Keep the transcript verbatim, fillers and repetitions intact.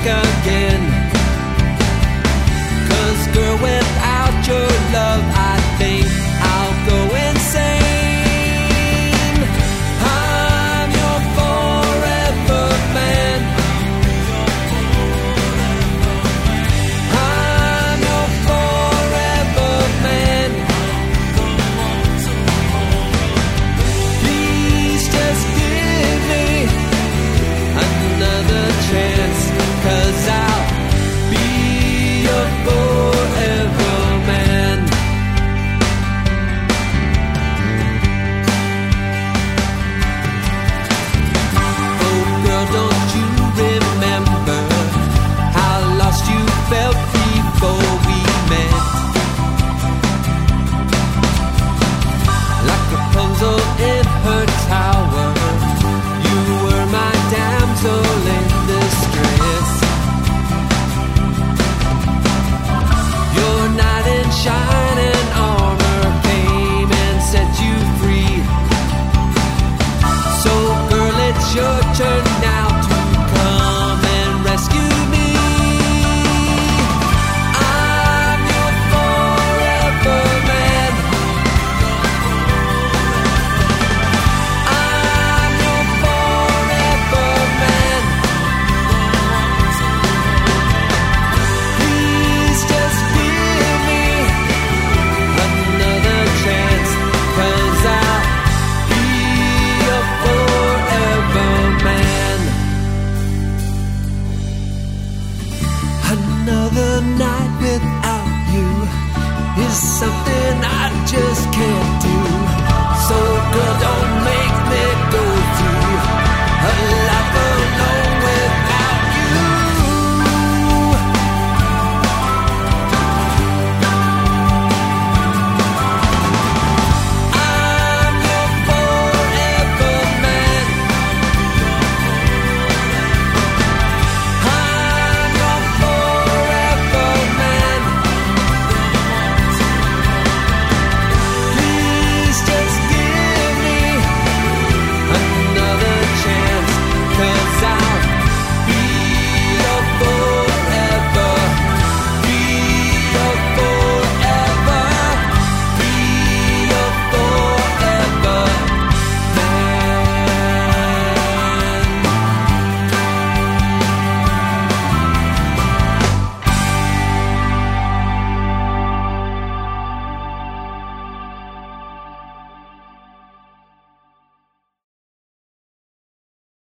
again. 'Cause girl, without your love, I think I'll go insane. I'm your forever man. I'm your forever man. Please just give me another chance, 'cause I'll be your forever man. Oh girl, don't you remember how lost you felt before we met? Like Rapunzel in her tower, you were my damsel in distress. Your knight in shining armor came and set you free. So girl, it's your turn now to come and rescue me. I'm your forever man. I'm your forever man. Please just give me another chance, 'cause I'll be your forever man. Another night without you is something I just can't